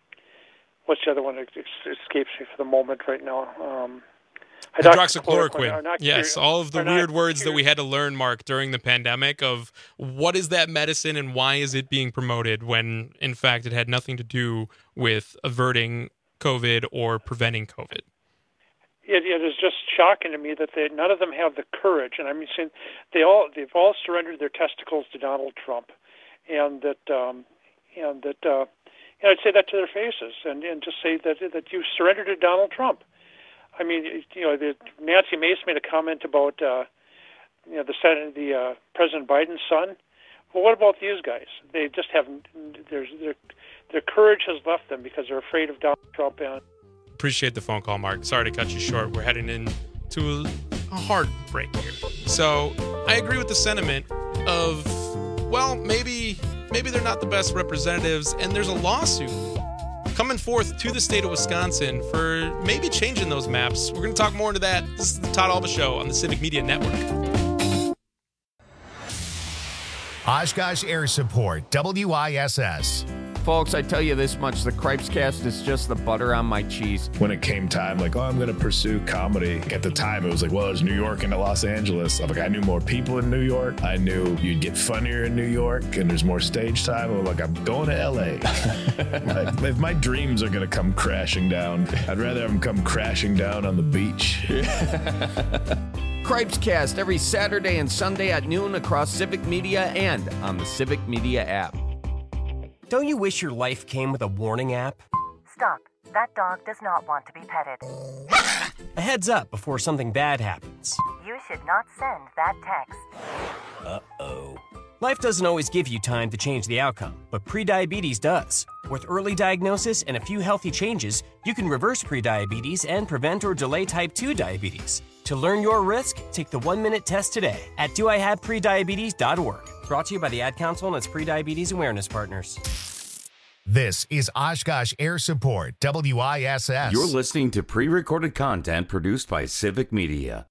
what's the other one that escapes me for the moment right now? Um, Hydroxychloroquine. Yes, all of the weird words that we had to learn, Mark, during the pandemic of what is that medicine and why is it being promoted when, in fact, it had nothing to do with averting COVID or preventing COVID. It, it is just shocking to me that they, none of them have the courage, and I mean, they all they've all surrendered their testicles to Donald Trump, and that um, and that uh, and I'd say that to their faces, and, and just say that that you surrendered to Donald Trump. I mean, you know, the, Nancy Mace made a comment about uh, you know the Senate, the uh, President Biden's son. Well, what about these guys? They just haven't. Their their their courage has left them because they're afraid of Donald Trump. And appreciate the phone call, Mark. Sorry to cut you short. We're heading into a hard break here. So I agree with the sentiment of, well, maybe maybe they're not the best representatives, and there's a lawsuit coming forth to the state of Wisconsin for maybe changing those maps. We're going to talk more into that. This is the Todd Alba Show on the Civic Media Network. Oshkosh Air Support, W I S S. Folks, I tell you this much, the Cripes Cast is just the butter on my cheese. When it came time, like, oh, I'm going to pursue comedy. At the time, it was like, well, there's New York and Los Angeles. I'm like, I knew more people in New York. I knew you'd get funnier in New York, and there's more stage time. I'm like, I'm going to L A. Like, if my dreams are going to come crashing down, I'd rather have them come crashing down on the beach. Cripescast every Saturday and Sunday at noon across Civic Media and on the Civic Media app. Don't you wish your life came with a warning app? Stop. That dog does not want to be petted. A heads up before something bad happens. You should not send that text. Uh-oh. Life doesn't always give you time to change the outcome, but prediabetes does. With early diagnosis and a few healthy changes, you can reverse prediabetes and prevent or delay type two diabetes. To learn your risk, take the one-minute test today at do I have prediabetes dot org. Brought to you by the Ad Council and its prediabetes awareness partners. This is Oshkosh Air Support, W I S S. You're listening to pre-recorded content produced by Civic Media.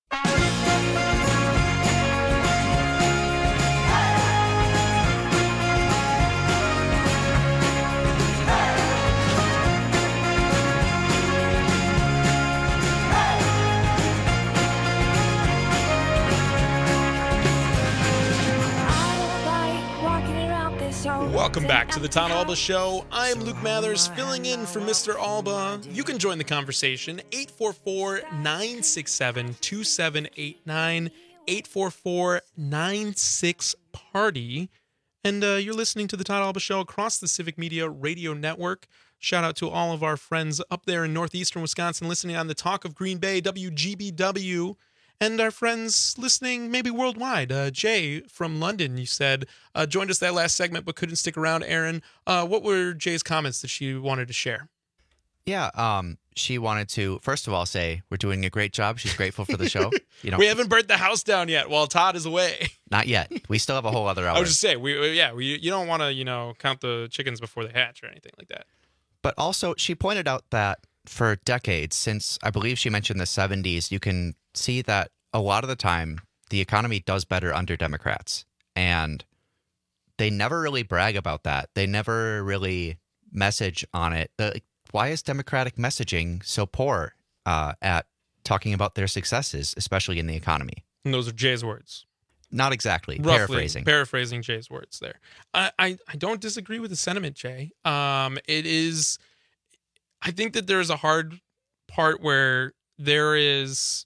Welcome back to the Todd Alba Show. I'm Luke Mathers, filling in for Mister Alba. You can join the conversation, eight four four, nine six seven, two seven eight nine, eight four four, nine six, party. And uh, you're listening to the Todd Alba Show across the Civic Media Radio Network. Shout out to all of our friends up there in northeastern Wisconsin listening on the Talk of Green Bay, W G B W. And our friends listening maybe worldwide. Uh, Jay from London, you said, uh, joined us that last segment but couldn't stick around. Aaron, uh, what were Jay's comments that she wanted to share? Yeah, um, she wanted to, first of all, say we're doing a great job. She's grateful for the show. You know, we haven't burnt the house down yet while Todd is away. Not yet. We still have a whole other hour. I was just saying, we, yeah, we, you don't want to, you know, count the chickens before they hatch or anything like that. But also, she pointed out that for decades, since I believe she mentioned the seventies, you can see that a lot of the time the economy does better under Democrats. And they never really brag about that. They never really message on it. The, why is Democratic messaging so poor uh, at talking about their successes, especially in the economy? And those are Jay's words. Not exactly. Roughly, paraphrasing. Paraphrasing Jay's words there. I, I, I don't disagree with the sentiment, Jay. Um, it is, I think that there's a hard part where there is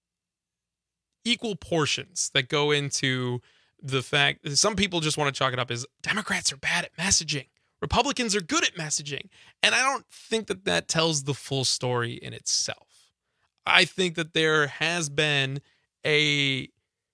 equal portions that go into the fact that some people just want to chalk it up as Democrats are bad at messaging. Republicans are good at messaging. And I don't think that that tells the full story in itself. I think that there has been a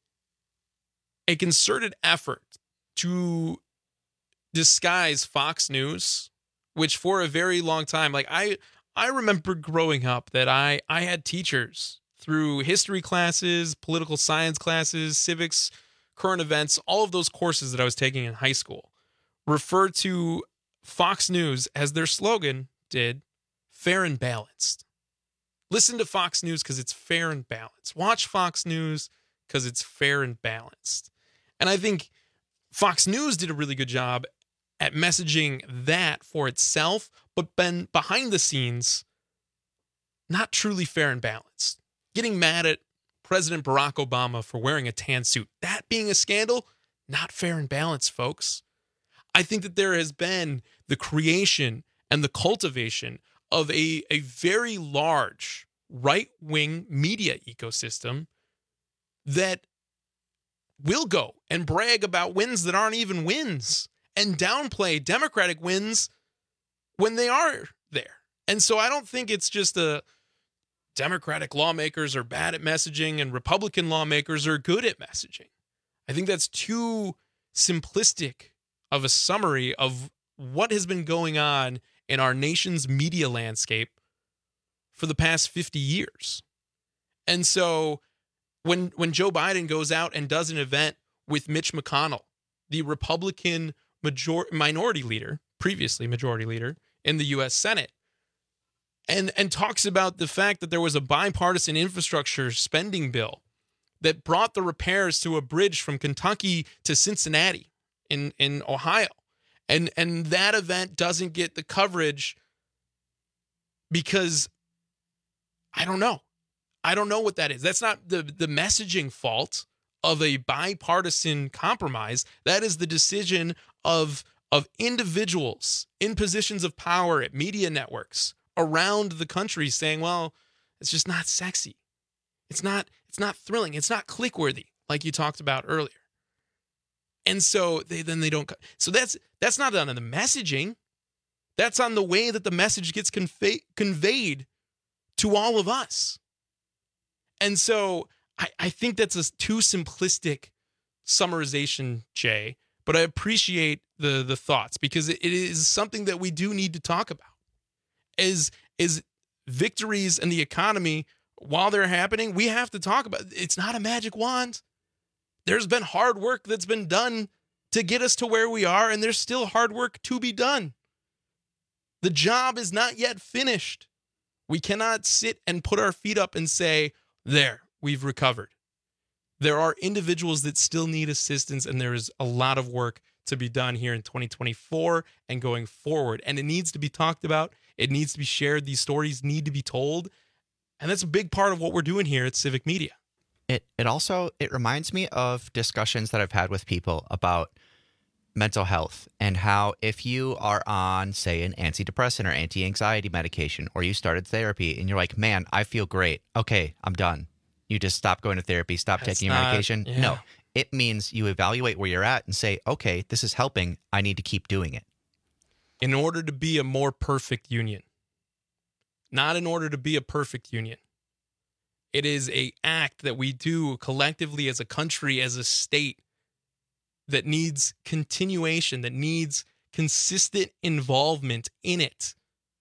a concerted effort to disguise Fox News, which for a very long time, like I, I remember growing up that I, I had teachers through history classes, political science classes, civics, current events, all of those courses that I was taking in high school, referred to Fox News as their slogan did, fair and balanced. Listen to Fox News because it's fair and balanced. Watch Fox News because it's fair and balanced. And I think Fox News did a really good job at messaging that for itself, but been behind the scenes, not truly fair and balanced. Getting mad at President Barack Obama for wearing a tan suit, that being a scandal, not fair and balanced, folks. I think that there has been the creation and the cultivation of a, a very large right-wing media ecosystem that will go and brag about wins that aren't even wins and downplay Democratic wins when they are there. And so I don't think it's just a Democratic lawmakers are bad at messaging and Republican lawmakers are good at messaging. I think that's too simplistic of a summary of what has been going on in our nation's media landscape for the past fifty years. And so when when Joe Biden goes out and does an event with Mitch McConnell, the Republican major- minority leader, previously majority leader in the U S Senate, and and talks about the fact that there was a bipartisan infrastructure spending bill that brought the repairs to a bridge from Kentucky to Cincinnati in, in Ohio. And, and that event doesn't get the coverage because I don't know. I don't know what that is. That's not the, the messaging fault of a bipartisan compromise. That is the decision of, of individuals in positions of power at media networks around the country saying, well, it's just not sexy. It's not It's not thrilling. It's not click-worthy, like you talked about earlier. And so they then they don't. So that's that's not on the messaging. That's on the way that the message gets convey, conveyed to all of us. And so I, I think that's a too simplistic summarization, Jay. But I appreciate the the thoughts because it, it is something that we do need to talk about. Is is victories in the economy while they're happening, we have to talk about it. It's not a magic wand. There's been hard work that's been done to get us to where we are, and there's still hard work to be done. The job is not yet finished. We cannot sit and put our feet up and say, there, we've recovered. There are individuals that still need assistance, and there is a lot of work to be done here in twenty twenty-four and going forward. And it needs to be talked about. It needs to be shared. These stories need to be told. And that's a big part of what we're doing here at Civic Media. It it also, it reminds me of discussions that I've had with people about mental health and how if you are on, say, an antidepressant or anti-anxiety medication, or you started therapy and you're like, man, I feel great. Okay, I'm done. You just stop going to therapy, stop That's taking your not- medication. yeah. No, it means you evaluate where you're at and say, okay, this is helping. I need to keep doing it. In order to be a more perfect union, not in order to be a perfect union. It is an act that we do collectively as a country, as a state, that needs continuation, that needs consistent involvement in it.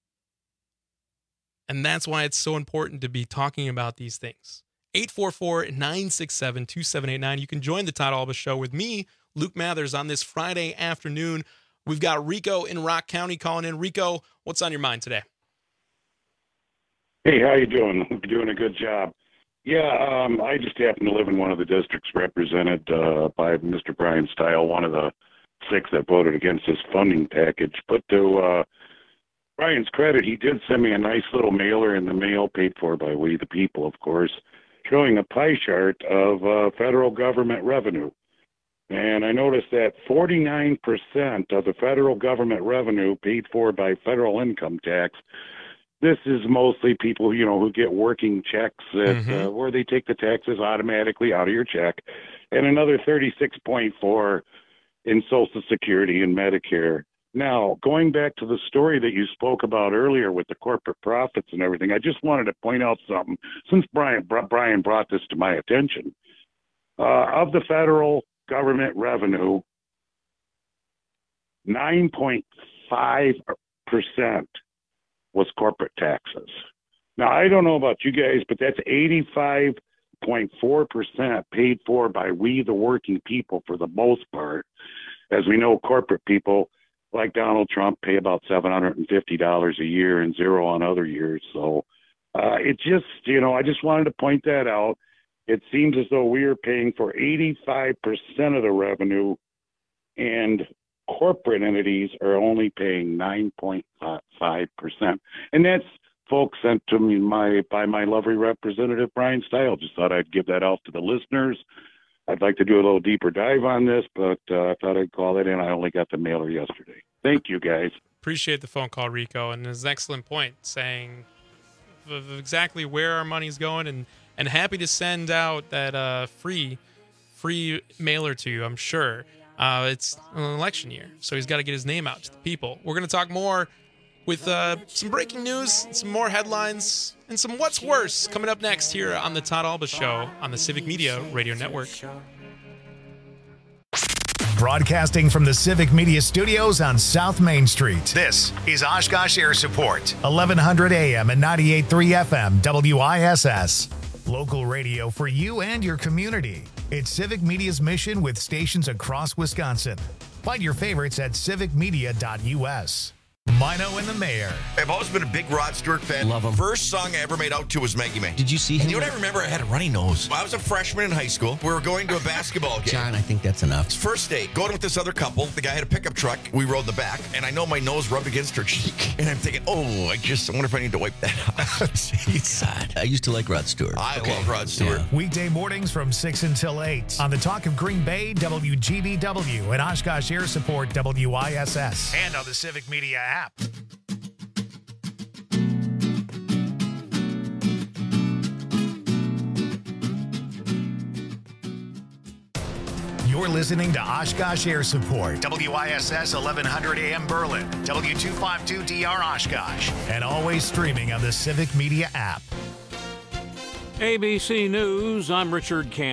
And that's why it's so important to be talking about these things. eight four four, nine six seven, two seven eight nine. You can join the Todd Alba Show with me, Luke Mathers, on this Friday afternoon. We've got Rico in Rock County calling in. Rico, what's on your mind today? Hey, how you doing? You're doing a good job. Yeah, um, I just happen to live in one of the districts represented uh, by Mister Brian Stile, one of the six that voted against this funding package. But to uh, Brian's credit, he did send me a nice little mailer in the mail, paid for by we the people, of course, showing a pie chart of uh, federal government revenue. And I noticed that forty-nine percent of the federal government revenue paid for by federal income tax. This is mostly people, you know, who get working checks that, mm-hmm. uh, where they take the taxes automatically out of your check, and another thirty-six point four in Social Security and Medicare. Now, going back to the story that you spoke about earlier with the corporate profits and everything, I just wanted to point out something. Since Brian Brian brought this to my attention, uh, of the federal government revenue, nine point five percent was corporate taxes. Now, I don't know about you guys, but that's eighty-five point four percent paid for by we, the working people, for the most part. As we know, corporate people like Donald Trump pay about seven hundred fifty dollars a year and zero on other years. So uh, it just, you know, I just wanted to point that out. It seems as though we are paying for eighty-five percent of the revenue, and corporate entities are only paying nine point five percent. And that's, folks, sent to me my, by my lovely representative, Brian Stile. Just thought I'd give that out to the listeners. I'd like to do a little deeper dive on this, but uh, I thought I'd call it in. I only got the mailer yesterday. Thank you, guys. Appreciate the phone call, Rico, and his excellent point, saying of exactly where our money's going, and, and happy to send out that uh, free free mailer to you, I'm sure. Uh, it's an election year, so he's got to get his name out to the people. We're going to talk more with uh, some breaking news, some more headlines, and some what's worse coming up next here on the Todd Alba Show on the Civic Media Radio Network. Broadcasting from the Civic Media Studios on South Main Street. This is Oshkosh Air Support, eleven hundred A M and ninety-eight point three F M W I S S. Local radio for you and your community. It's Civic Media's mission with stations across Wisconsin. Find your favorites at civic media dot U S. Mino and the Mayor. I've always been a big Rod Stewart fan. Love him. First song I ever made out to was Maggie May. Did you see him? And you know what I remember? I had a runny nose. I was a freshman in high school. We were going to a basketball game. John, I think that's enough. First date, going with this other couple. The guy had a pickup truck. We rode in the back, and I know my nose rubbed against her cheek. And I'm thinking, oh, I just I wonder if I need to wipe that off. God, I used to like Rod Stewart. I okay. love Rod Stewart. Yeah. Weekday mornings from six until eight on the Talk of Green Bay, W G B W, and Oshkosh Air Support, W I S S. And on the Civic Media app. listening to Oshkosh Air Support, W I S S eleven hundred A M Berlin, W two fifty-two D R Oshkosh, and always streaming on the Civic Media app. A B C News, I'm Richard Camp.